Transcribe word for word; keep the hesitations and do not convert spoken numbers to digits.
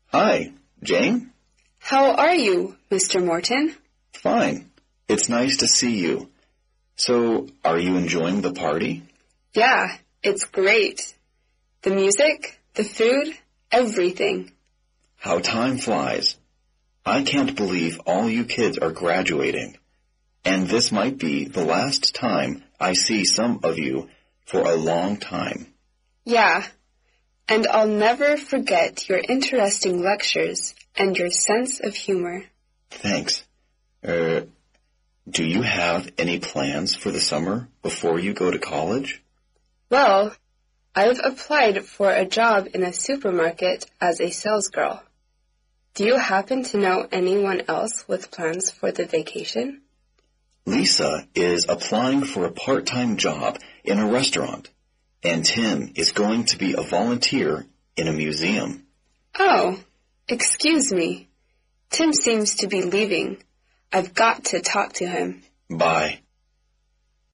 Hi, Jane? How are you, Mister Morton? Fine. It's nice to see you. So, are you enjoying the party? Yeah, it's great. The music, the food, everything. How time flies. I can't believe all you kids are graduating. And this might be the last time I see some of you for a long time. Yeah, and I'll never forget your interesting lectures and your sense of humor. Thanks. Er, do you have any plans for the summer before you go to college? Well, I've applied for a job in a supermarket as a salesgirl. Do you happen to know anyone else with plans for the vacation? Lisa is applying for a part-time job in a restaurant, and Tim is going to be a volunteer in a museum. Oh, excuse me. Tim seems to be leaving. I've got to talk to him. Bye.